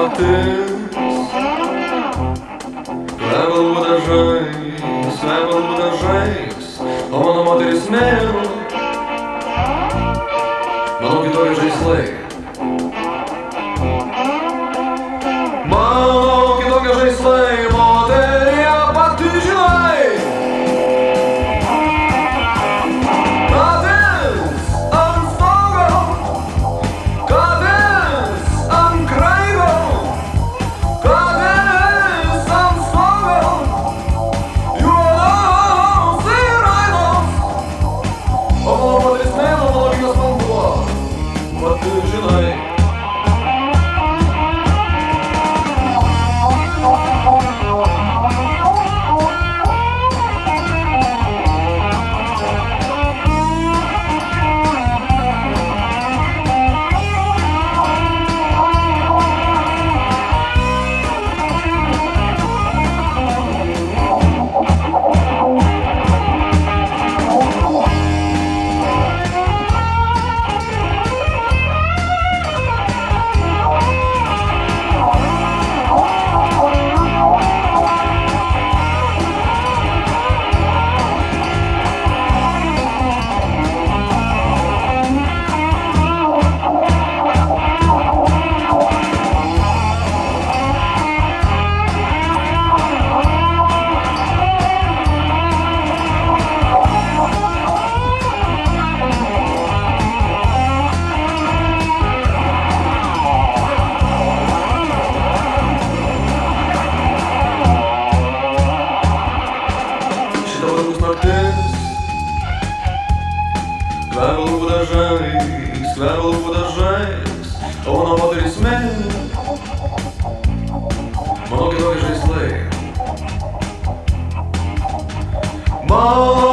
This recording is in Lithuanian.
naktis, kvepalų dažais, o mano moteris mėlyna, mano kitokie žaislai. Mano kitokie žaislai, moterie, pati žinai. Katins ant stogo, katins ant kraigo, katins ant stogo, juodos ir raidos. O mano moteris mėlyna, mano vyras vanduo, pati žinai. Kvepalų dažais, o mano moteris mėlyna, mano kitokie žaislai.